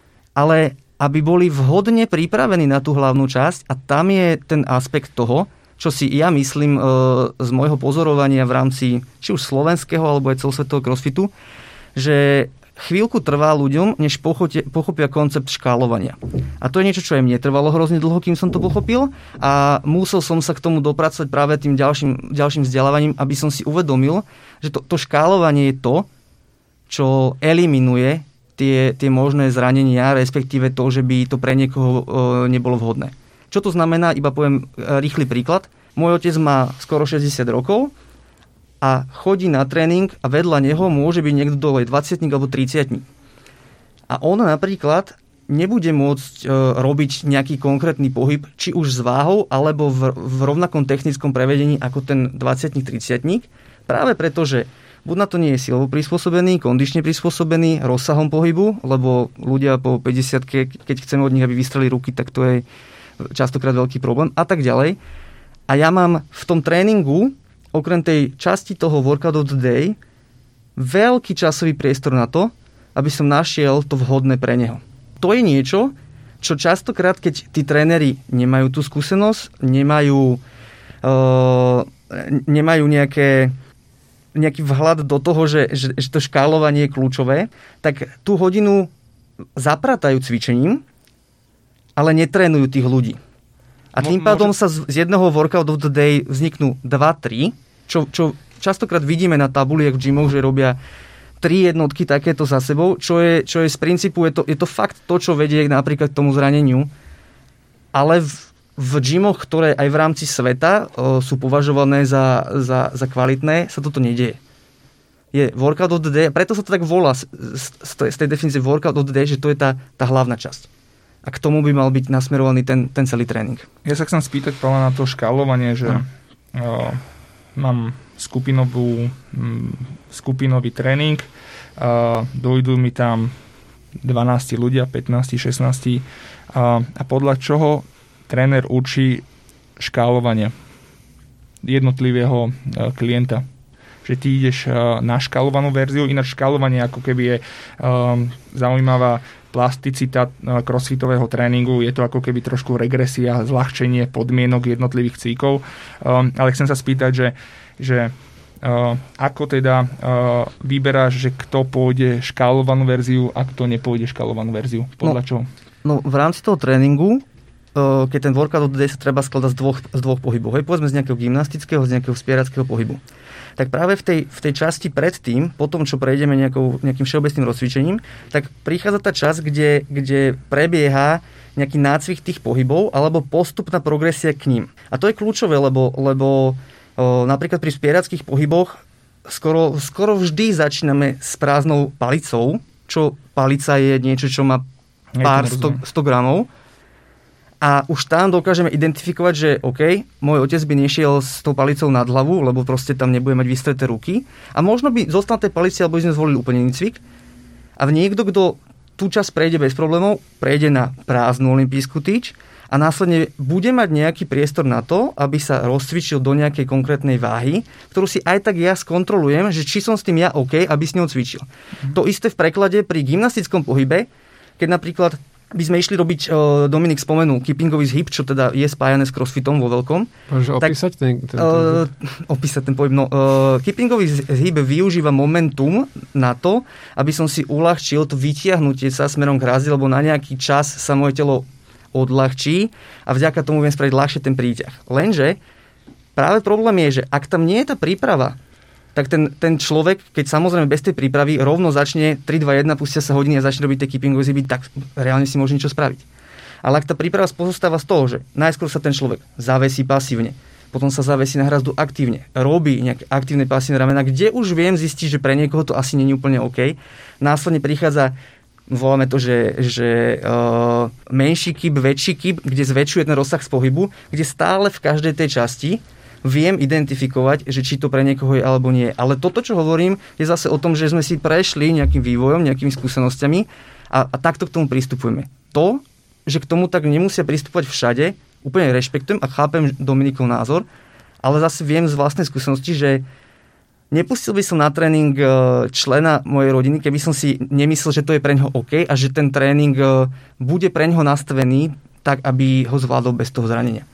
ale aby boli vhodne pripravení na tú hlavnú časť a tam je ten aspekt toho, čo si ja myslím z môjho pozorovania v rámci či už slovenského alebo aj celosvetového crossfitu, že chvíľku trvá ľuďom, než pochopia, pochopia koncept škálovania. A to je niečo, čo aj mne trvalo hrozne dlho, kým som to pochopil a musel som sa k tomu dopracovať práve tým ďalším, ďalším vzdelávaním, aby som si uvedomil, že to, to škálovanie je to, čo eliminuje tie, tie možné zranenia, respektíve to, že by to pre niekoho e, nebolo vhodné. Čo to znamená? Iba poviem e, rýchly príklad. Môj otec má skoro šesťdesiat rokov a chodí na tréning a vedľa neho môže byť niekto dole dvadsiatnik alebo tridsiatnik. A on napríklad nebude môcť e, robiť nejaký konkrétny pohyb, či už s váhou, alebo v, v rovnakom technickom prevedení ako ten dvadsiatnik tridsiatnik, práve preto, že buď na to nie je silovo prispôsobený, kondične prispôsobený, rozsahom pohybu, lebo ľudia po päťdesiatke, keď chceme od nich, aby vystreli ruky, tak to je častokrát veľký problém a tak ďalej. A ja mám v tom tréningu okrem tej časti toho workout of the day veľký časový priestor na to, aby som našiel to vhodné pre neho. To je niečo, čo častokrát, keď tí tréneri nemajú tú skúsenosť, nemajú, uh, nemajú nejaké, nejaký vhľad do toho, že, že, že to škálovanie je kľúčové, tak tú hodinu zapratajú cvičením, ale netrénujú tých ľudí. A tým pádom sa z jedného workout of the day vzniknú dva tri, čo, čo častokrát vidíme na tabuliach v gymoch, že robia tri jednotky takéto za sebou, čo je, čo je z princípu, je to, je to fakt to, čo vedie napríklad k tomu zraneniu. Ale v, v gymoch, ktoré aj v rámci sveta o, sú považované za, za, za kvalitné, sa toto nedieje. Je workout of the day, preto sa to tak volá z, z, z tej definície workout of the day, že to je tá, tá hlavná časť. A k tomu by mal byť nasmerovaný ten, ten celý tréning. Ja sa chcem spýtať práve na to škálovanie, že no. uh, mám skupinovú, um, skupinový tréning, uh, dojdú mi tam dvanásť ľudia, pätnásť, šestnásť uh, a podľa čoho tréner učí škálovanie jednotlivého uh, klienta. Že ty ideš uh, na škálovanú verziu, ináč škálovanie ako keby je um, zaujímavá plasticita crossfitového tréningu, je to ako keby trošku regresia, zľahčenie podmienok jednotlivých cvikov. Um, ale chcem sa spýtať, že, že uh, ako teda uh, vyberáš, že kto pôjde škálovanú verziu a kto nepôjde škálovanú verziu? Podľa no, čoho? No v rámci toho tréningu, uh, keď ten workout of the day sa treba skladať z dvoch, z dvoch pohybov. Hej, povedzme z nejakého gymnastického, z nejakého spierackého pohybu. Tak práve v tej, v tej časti predtým, po tom, čo prejdeme nejakou, nejakým všeobecným rozcvičením, tak prichádza tá časť, kde, kde prebieha nejaký nácvik tých pohybov alebo postupná progresia k ním. A to je kľúčové, lebo, lebo o, napríklad pri spierackých pohyboch skoro, skoro vždy začíname s prázdnou palicou, čo palica je niečo, čo má pár sto gramov. A už tam dokážeme identifikovať, že OK, môj otec by nešiel s tou palicou nad hlavu, lebo proste tam nebude mať vystreté ruky. A možno by zostal tej palici, alebo by sme zvolili úplne iný cvik. A niekto, kto tú časť prejde bez problémov, prejde na prázdnu olympijskú tyč a následne bude mať nejaký priestor na to, aby sa rozcvičil do nejakej konkrétnej váhy, ktorú si aj tak ja skontrolujem, že či som s tým ja OK, aby s ňou cvičil. Mm. To isté v preklade pri gymnastickom pohybe, keď napríklad by sme išli robiť, uh, Dominik spomenul, keepingový zhyb, čo teda je spájané s crossfitom vo veľkom. Môžeš opísať ten, ten, ten, uh, opísať ten pohyb. No, uh, keepingový zhyb využíva momentum na to, aby som si uľahčil to vytiahnutie sa smerom k hrazdi, lebo na nejaký čas sa moje telo odľahčí a vďaka tomu viem spraviť ľahšie ten príťah. Lenže práve problém je, že ak tam nie je tá príprava, tak ten, ten človek, keď samozrejme bez tej prípravy rovno začne tri, dva, jeden, pustia sa hodiny a začne robiť tie keepingové zhyby, tak reálne si môže niečo spraviť. Ale ak tá príprava pozostáva z toho, že najskôr sa ten človek zavesí pasívne, potom sa zavesí na hrazdu aktívne, robí nejaké aktívne pasívne ramena, kde už viem zistiť, že pre niekoho to asi nie je úplne OK. Následne prichádza, voláme to, že, že uh, menší kýb, väčší kýb, kde zväčšuje ten rozsah z pohybu, kde stále v každej tej časti viem identifikovať, že či to pre niekoho je alebo nie. Ale toto, čo hovorím, je zase o tom, že sme si prešli nejakým vývojom, nejakými skúsenosťami a, a takto k tomu pristupujeme. To, že k tomu tak nemusia pristupovať všade, úplne rešpektujem a chápem Dominikov názor, ale zase viem z vlastnej skúsenosti, že nepustil by som na tréning člena mojej rodiny, keby som si nemyslel, že to je pre ňoho OK a že ten tréning bude pre ňoho nastavený tak, aby ho zvládol bez toho zranenia.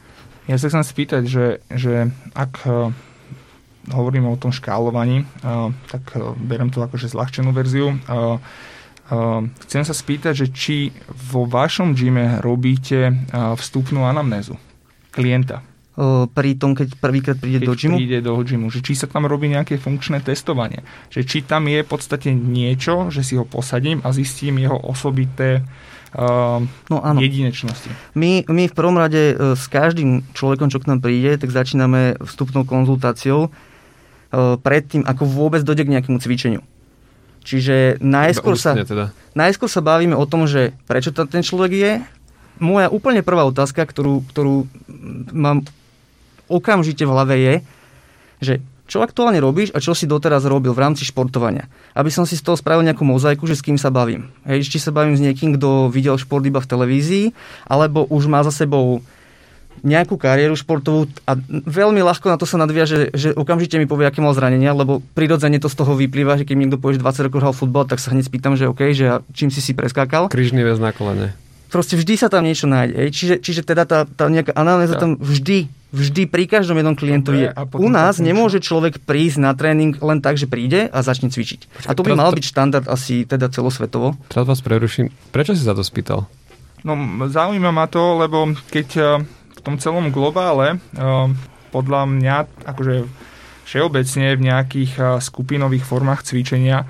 Ja sa chcem spýtať, že, že ak uh, hovoríme o tom škálovaní, uh, tak uh, beriem to akože zľahčenú verziu. Uh, uh, chcem sa spýtať, že či vo vašom gyme robíte uh, vstupnú anamnézu klienta. Uh, pri tom, keď prvýkrát príde keď do gymu? príde do gymu. Že či sa tam robí nejaké funkčné testovanie. Že či tam je v podstate niečo, že si ho posadím a zistím jeho osobité Uh, no, jedinečnosti. My, my v prvom rade uh, s každým človekom, čo k nám príde, tak začíname vstupnou konzultáciou uh, predtým, ako vôbec dojde k nejakému cvičeniu. Čiže najskôr sa, teda. najskôr sa bavíme o tom, že prečo tam ten človek je. Moja úplne prvá otázka, ktorú, ktorú mám okamžite v hlave je, že čo aktuálne robíš a čo si doteraz robil v rámci športovania. Aby som si z toho spravil nejakú mozaiku, že s kým sa bavím. Hej, či sa bavím s niekým, kto videl šport iba v televízii, alebo už má za sebou nejakú kariéru športovú a veľmi ľahko na to sa nadviaže, že okamžite mi povie, aké mal zranenia, lebo prirodzene to z toho vyplýva, že keď mi niekto povie, že dvadsať rokov hral futbal, tak sa hneď spýtam, že OK, že čím si si preskákal. Krížny väz na kolene. Proste vždy sa tam niečo nájde. Hej. Čiže, čiže teda tá, tá nejaká analýza tam vždy Vždy pri každom jednom klientovi je. U nás nemôže človek prísť na tréning len tak, že príde a začne cvičiť. Počkej, a to by mal byť štandard asi teda celosvetovo. Teraz vás preruším. Prečo si sa to spýtal? No, zaujíma ma to, lebo keď v tom celom globále podľa mňa akože všeobecne v nejakých skupinových formách cvičenia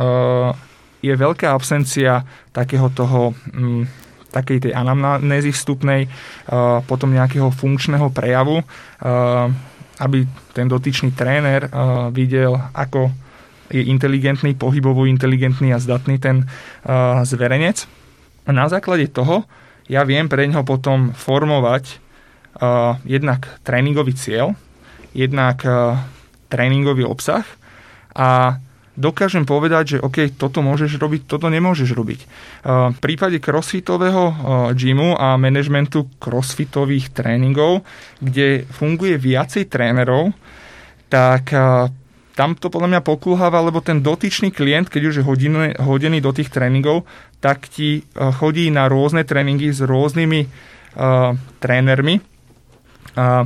je veľká absencia takého toho takej tej anamnézy vstupnej, uh, potom nejakého funkčného prejavu, uh, aby ten dotyčný tréner uh, videl, ako je inteligentný, pohybovo inteligentný a zdatný ten uh, zverenec. A na základe toho ja viem pre neho potom formovať uh, jednak tréningový cieľ, jednak uh, tréningový obsah a dokážem povedať, že OK, toto môžeš robiť, toto nemôžeš robiť. V prípade crossfitového gymu a manažmentu crossfitových tréningov, kde funguje viacej trénerov, tak tam to podľa mňa pokulháva, lebo ten dotyčný klient, keď už je hodiny, hodený do tých tréningov, tak ti chodí na rôzne tréningy s rôznymi uh, trénermi. Uh,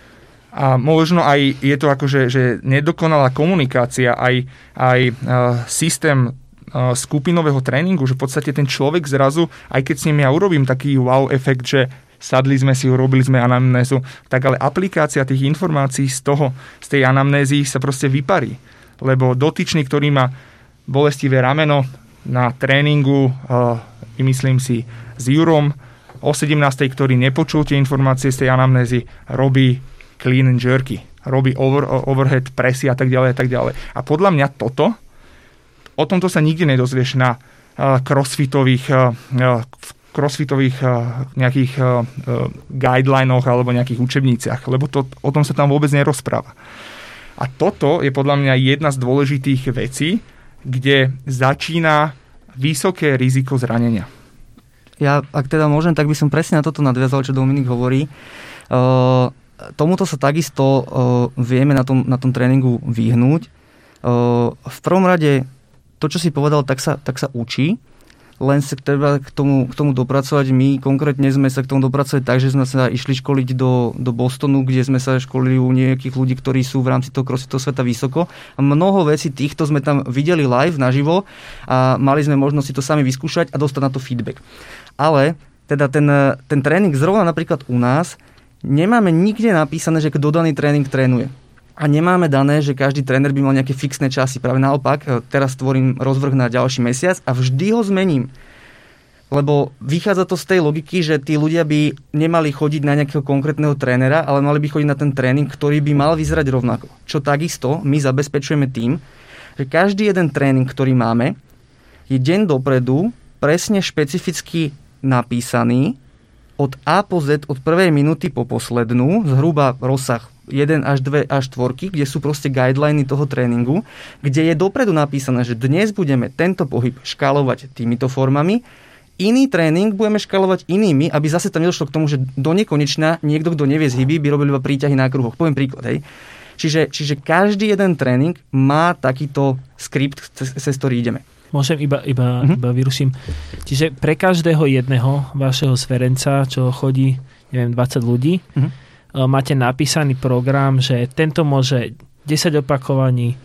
A možno aj je to akože že nedokonalá komunikácia, aj, aj uh, systém uh, skupinového tréningu, že v podstate ten človek zrazu, aj keď s ním ja urobím taký wow efekt, že sadli sme si, urobili sme anamnézu, tak ale aplikácia tých informácií z toho, z tej anamnézy sa proste vyparí. Lebo dotyčný, ktorý má bolestivé rameno na tréningu, uh, myslím si, s Jurom, o sedemnástej, ktorý nepočul tie informácie z tej anamnézy, robí clean and jerky, robí over, overhead presy a tak ďalej a tak ďalej. A podľa mňa toto, o tomto sa nikdy nedozvieš na uh, crossfitových, uh, crossfitových uh, nejakých uh, guidelinoch alebo nejakých učebniciach, lebo to, o tom sa tam vôbec nerozpráva. A toto je podľa mňa jedna z dôležitých vecí, kde začína vysoké riziko zranenia. Ja, ak teda môžem, tak by som presne na toto nadviazal, čo Dominik hovorí. Uh, Tomuto sa takisto uh, vieme na tom, na tom tréningu vyhnúť. Uh, v prvom rade to, čo si povedal, tak sa, tak sa učí, len sa treba k tomu, k tomu dopracovať. My konkrétne sme sa k tomu dopracovať tak, že sme sa išli školiť do, do Bostonu, kde sme sa školili u nejakých ľudí, ktorí sú v rámci toho crossfitového sveta vysoko. A mnoho vecí týchto sme tam videli live, naživo a mali sme možnosť si to sami vyskúšať a dostať na to feedback. Ale teda ten, ten tréning zrovna napríklad u nás nemáme nikde napísané, že kto daný tréning trénuje. A nemáme dané, že každý tréner by mal nejaké fixné časy. Práve naopak, teraz tvorím rozvrh na ďalší mesiac a vždy ho zmením. Lebo vychádza to z tej logiky, že tí ľudia by nemali chodiť na nejakého konkrétneho trénera, ale mali by chodiť na ten tréning, ktorý by mal vyzerať rovnako. Čo takisto my zabezpečujeme tým, že každý jeden tréning, ktorý máme, je deň dopredu presne špecificky napísaný od A po Z, od prvej minúty po poslednú, zhruba rozsah jeden až dva až štyri, kde sú proste guideliny toho tréningu, kde je dopredu napísané, že dnes budeme tento pohyb škálovať týmito formami, iný tréning budeme škálovať inými, aby zase tam nedošlo k tomu, že do nekonečna niekto, kto nevie zhyby, by robil iba príťahy na kruhoch. Poviem príklad, hej. Čiže, čiže každý jeden tréning má takýto skript, cez, cez ktorý ideme. Môžem iba, iba, uh-huh. iba vyruším. Čiže pre každého jedného vašeho zverenca, čo chodí, neviem, dvadsať ľudí, uh-huh. máte napísaný program, že tento môže desať opakovaní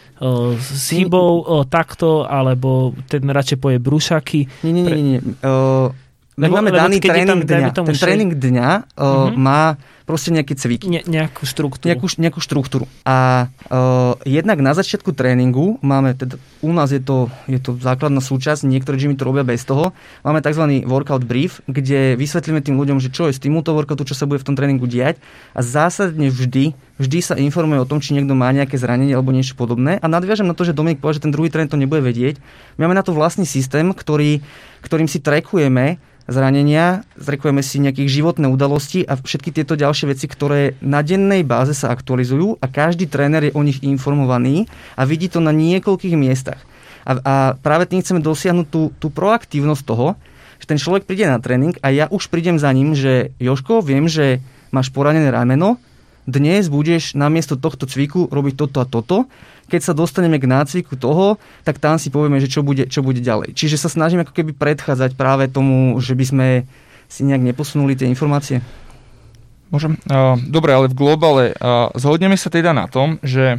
s chybou takto, alebo ten radšej poje brúšaky. Nie, nie, nie. nie. Uh, my lebo, máme lebo daný tréning tam, dňa. Ten še... tréning dňa uh, uh-huh. má proste nejaké cviky. Ne, nejakú štruktúru. Nejakú, nejakú štruktúru. A uh, jednak na začiatku tréningu máme, teda u nás je to, je to základná súčasť, niektoré gymy to robia bez toho. Máme tzv. Workout brief, kde vysvetlíme tým ľuďom, že čo je s týmto workoutu, čo sa bude v tom tréningu diať. A zásadne vždy, vždy sa informuje o tom, či niekto má nejaké zranenie alebo niečo podobné. A nadviažem na to, že Dominik povedal, že ten druhý tréner to nebude vedieť. My máme na to vlastný systém, ktorý, ktorým si trackujeme zranenia, zrekujeme si nejakých životné udalosti a všetky tieto ďalšie veci, ktoré na dennej báze sa aktualizujú a každý tréner je o nich informovaný a vidí to na niekoľkých miestach. A, a práve tým chceme dosiahnuť tú, tú proaktívnosť toho, že ten človek príde na tréning a ja už prídem za ním, že Jožko, viem, že máš poranené rameno, dnes budeš namiesto tohto cviku robiť toto a toto. Keď sa dostaneme k nácviku toho, tak tam si povieme, že čo bude, čo bude ďalej. Čiže sa snažíme ako keby predchádzať práve tomu, že by sme si nejak neposunuli tie informácie. Môžem? Uh, dobre, ale v globále uh, zhodneme sa teda na tom, že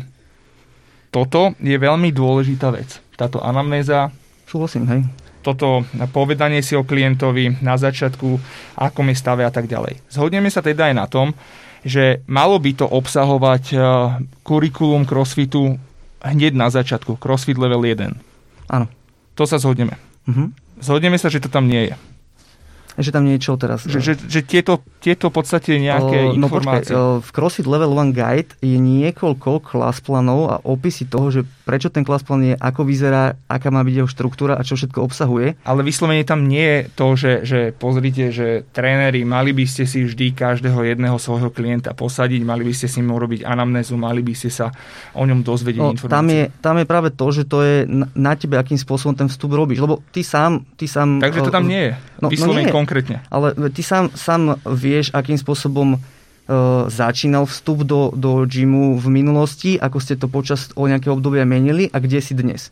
toto je veľmi dôležitá vec. Táto anamnéza. Súhlasím, hej. Toto povedanie si o klientovi na začiatku, akom je stave a tak ďalej. Zhodneme sa teda aj na tom, že malo by to obsahovať uh, kurikulum crossfitu hneď na začiatku, crossfit level jeden. Áno. To sa zhodneme. Uh-huh. Zhodneme sa, že to tam nie je. Že tam nie je čo teraz? Že, že, že tieto, tieto v podstate nejaké o, no informácie. No počkaj, v CrossFit Level jeden Guide je niekoľko class planov a opisy toho, že prečo ten class plan je, ako vyzerá, aká má byť jeho štruktúra a čo všetko obsahuje. Ale vyslovene tam nie je to, že, že pozrite, že tréneri, mali by ste si vždy každého jedného svojho klienta posadiť, mali by ste si mu robiť anamnézu, mali by ste sa o ňom dozvedieť no, informácie. Tam je, tam je práve to, že to je na, na tebe, akým spôsobom ten vstup robíš. Lebo ty sám... Ty sám Takže to tam nie je. No, vyslovene no konkrétne. Ale ty sám, sám vieš, akým spôsobom uh, začínal vstup do, do gymu v minulosti, ako ste to počas o nejaké obdobia menili a kde si dnes.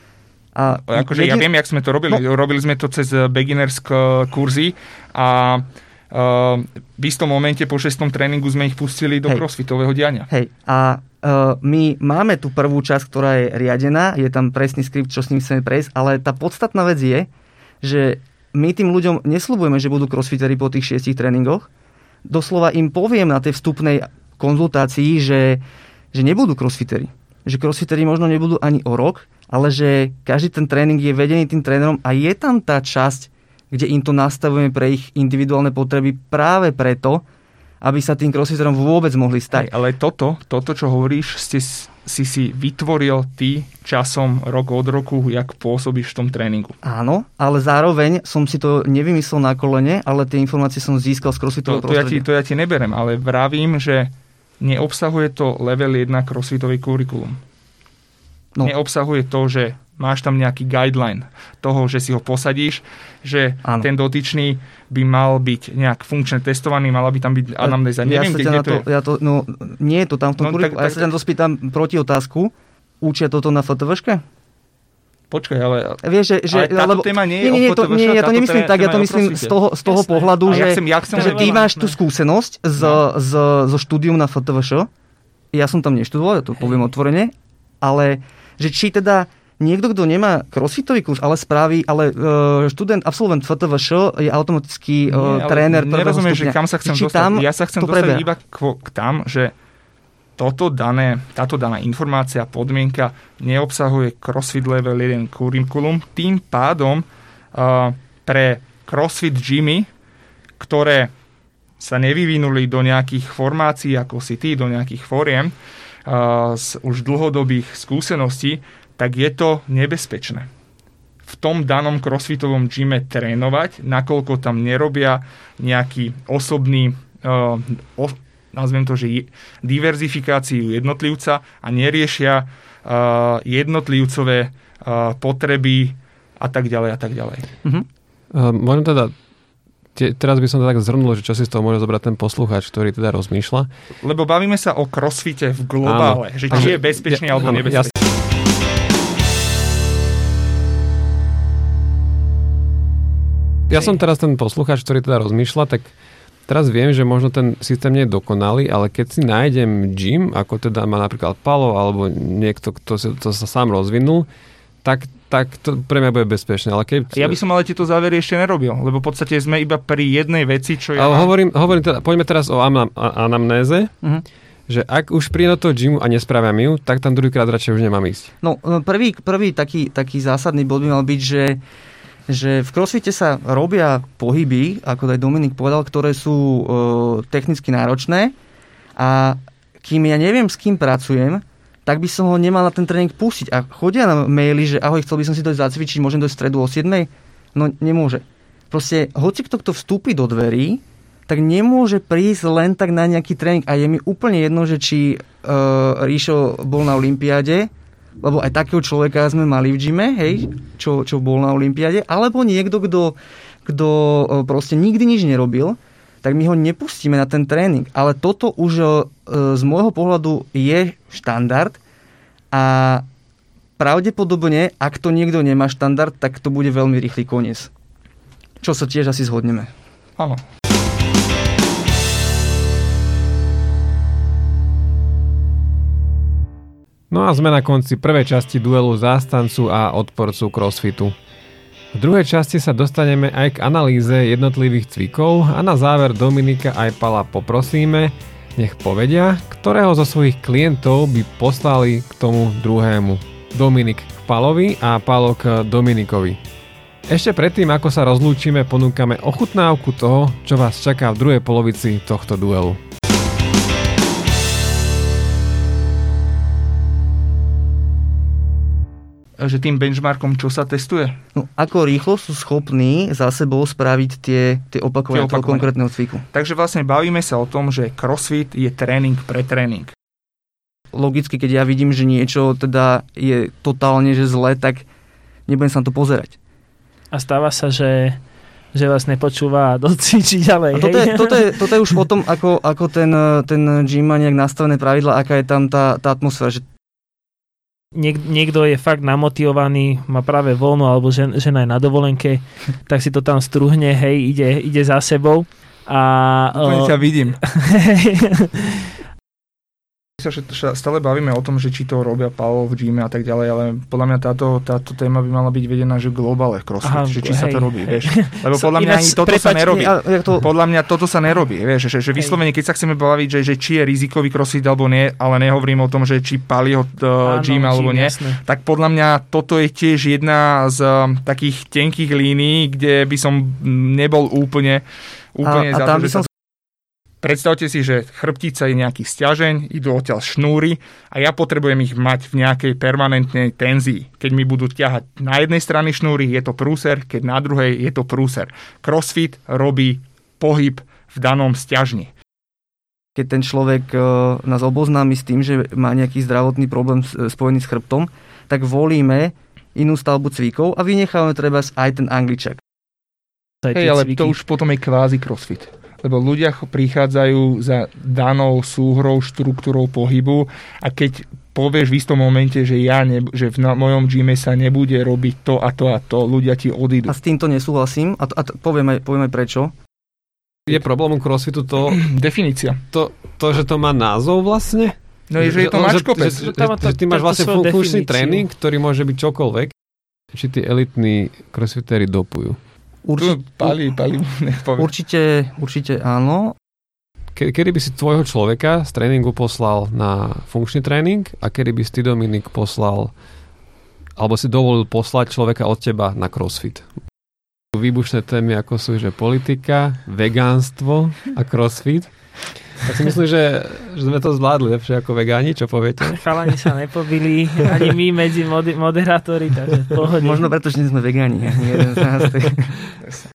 A akože jedin... ja viem, jak sme to robili. No. Robili sme to cez beginners kurzy a uh, v istom momente po šestom tréningu sme ich pustili do Hej. crossfitového diania. Hej. A uh, my máme tú prvú časť, ktorá je riadená, je tam presný skript, čo s ním chceme prejsť, ale tá podstatná vec je, že my tým ľuďom nesľubujeme, že budú crossfiteri po tých šiestich tréningoch. Doslova im poviem na tej vstupnej konzultácii, že, že nebudú crossfiteri. Že crossfiteri možno nebudú ani o rok, ale že každý ten tréning je vedený tým trénerom a je tam tá časť, kde im to nastavujeme pre ich individuálne potreby práve preto, aby sa tým crossfiterom vôbec mohli stať. Aj, ale toto, toto, čo hovoríš, ste si si vytvoril ty časom rok od roku, jak pôsobíš v tom tréningu. Áno, ale zároveň som si to nevymyslel na kolene, ale tie informácie som získal z crossfitového to, to prostredia. Ja ti, to ja ti neberem, ale vravím, že neobsahuje to level jeden crossfitový kurikulum. No. Neobsahuje to, že máš tam nejaký guideline toho, že si ho posadíš, že Áno. ten dotyčný by mal byť nejak funkčne testovaný, mala by tam byť anamnéza. Ja Neviem, kde, kde to, to je. Ja to, no, nie je to tam v tom no, kuriku. A ja sa tam to spýtam proti otázku. Učia toto na FTVške? Počkaj, ale... Vieš, že, že, ale táto lebo, téma nie je nie, nie, o FTVŠ, nie, ja to nemyslím tak, ja to myslím z toho, z toho pohľadu, že, ja chcem, ja chcem že ty máš tú skúsenosť z, no. z, zo štúdium na FTVŠ. Ja som tam neštudoval, ja to poviem otvorene, ale že či teda niekto, kto nemá crossfitový kurz, ale spraví, ale uh, študent, absolvent FTVŠ je automaticky uh, tréner prvého stupňa. Nerozumieš, že kam sa chcem dostať. Tam ja sa chcem dostať iba k, k tam, že toto dané, táto daná informácia, podmienka neobsahuje CrossFit Level jeden kurikulum. Tým pádom uh, pre CrossFit gymy, ktoré sa nevyvinuli do nejakých formácií, ako si ty, do nejakých fóriem, uh, z už dlhodobých skúseností, tak je to nebezpečné. V tom danom crossfitovom gyme trénovať, nakoľko tam nerobia nejaký osobný, uh, o, nazviem to, že diverzifikáciu jednotlivca a neriešia uh, jednotlivcové uh, potreby a tak ďalej a tak ďalej. Uh-huh. Uh, možno teda Te, teraz by som to tak zhrnul, že čo si z toho môže zobrať ten poslucháč, ktorý teda rozmýšľa. Lebo bavíme sa o crossfite v globále, áno, že či je bezpečný ja, alebo áno, nebezpečný. Ja, Ja som teraz ten poslucháč, ktorý teda rozmýšľa, tak teraz viem, že možno ten systém nie je dokonalý, ale keď si nájdem gym, ako teda má napríklad Palo, alebo niekto, kto sa, to sa sám rozvinul, tak, tak to pre mňa bude bezpečné. Ale keď... Ja by som ale tieto závery ešte nerobil, lebo v podstate sme iba pri jednej veci, čo ja... Ale hovorím, hovorím teda, poďme teraz o anam, anamnéze, uh-huh. že ak už príjem do toho gymu a nespravím ju, tak tam druhýkrát radšej už nemám ísť. No, prvý, prvý taký, taký zásadný bod by mal byť, že že v crossfite sa robia pohyby, ako aj Dominik povedal, ktoré sú e, technicky náročné a kým ja neviem, s kým pracujem, tak by som ho nemal na ten tréning pustiť. A chodia na maily, že ahoj, chcel by som si to zacvičiť, môžem dojsť v stredu o siedmej? No nemôže. Proste, hoci kto, kto vstúpi do dverí, tak nemôže prísť len tak na nejaký tréning. A je mi úplne jedno, že či e, Ríšo bol na olympiáde, lebo aj takého človeka sme mali v gyme, hej, čo, čo bol na olympiáde, alebo niekto, kto, kto proste nikdy nič nerobil, tak my ho nepustíme na ten tréning. Ale toto už e, z môjho pohľadu je štandard a pravdepodobne, ak to niekto nemá štandard, tak to bude veľmi rýchly koniec. Čo sa tiež asi zhodneme. Áno. No a sme na konci prvej časti duelu zástancu a odporcu crossfitu. V druhej časti sa dostaneme aj k analýze jednotlivých cvikov a na záver Dominika aj Pala poprosíme, nech povedia, ktorého zo svojich klientov by poslali k tomu druhému. Dominik k Palovi a Palo k Dominikovi. Ešte predtým, ako sa rozlúčime, ponúkame ochutnávku toho, čo vás čaká v druhej polovici tohto duelu. Že tým benchmarkom, čo sa testuje? No, ako rýchlo sú schopní za sebou spraviť tie, tie opakovania toho konkrétneho cviku. Takže vlastne bavíme sa o tom, že crossfit je tréning pre tréning. Logicky, keď ja vidím, že niečo teda je totálne že zle, tak nebudem sa na to pozerať. A stáva sa, že, že vás nepočúva a docvičí ďalej. Toto je, toto, je, toto je už o tom, ako, ako ten, ten gym má nejak nastavené pravidla, aká je tam tá, tá atmosféra, že Niek- niekto je fakt namotivovaný, má práve voľno, alebo žen- žena je na dovolenke, tak si to tam struhne, hej, ide, ide za sebou. A, Úplne o... ťa vidím. sa stále bavíme o tom, že či to robia Palo v gyme a tak ďalej, ale podľa mňa táto, táto téma by mala byť vedená, že globále crossfit, Aha, že či hej. sa to robí, vieš. Lebo podľa mňa ani toto prepač, sa nerobí. Nie, to... Podľa mňa toto sa nerobí, vieš, že, že vyslovene, keď sa chceme baviť, že, že či je rizikový crossfit alebo nie, ale nehovorím o tom, že či Palio uh, gym alebo nie, jasné. Tak podľa mňa toto je tiež jedna z um, takých tenkých línií, kde by som nebol úplne, úplne a, za a to, že som... sa... Predstavte si, že chrbtica je nejaký sťažeň, idú odtiaľ šnúry a ja potrebujem ich mať v nejakej permanentnej tenzii. Keď mi budú ťahať na jednej strane šnúry, je to prúser, keď na druhej je to prúser. Crossfit robí pohyb v danom sťažni. Keď ten človek nás oboznámi s tým, že má nejaký zdravotný problém spojený s chrbtom, tak volíme inú stavbu cvikov a vynechávame treba aj ten angličak. Hej, ale to už potom je kvázi crossfit. Lebo ľudia prichádzajú za danou súhrou, štruktúrou pohybu a keď povieš v istom momente, že ja ne, že v mojom gyme sa nebude robiť to a to a to, ľudia ti odídu. A s týmto nesúhlasím a, to, a to, poviem, aj, poviem aj prečo. Je problémom crossfitu to... Definícia. To, to, že to má názov vlastne? No je, že je to mačkopec. Že, že, že, že ty máš vlastne funkčný tréning, ktorý môže byť čokoľvek. Či tí elitní crossfitéri dopujú. Určite, pali, pali, určite, určite áno. Ke, kedy by si tvojho človeka z tréningu poslal na funkčný tréning a kedy by si ty, Dominik, poslal alebo si dovolil poslať človeka od teba na crossfit? Výbušné témy ako sú, že politika, vegánstvo a crossfit. Tak si myslím, že, že sme to zvládli lepšie ako vegáni, čo poviete? Chalani sa nepobili, ani my medzi mod- moderátori, takže pohodne. Možno preto, že nie sme vegáni. Jeden z nás.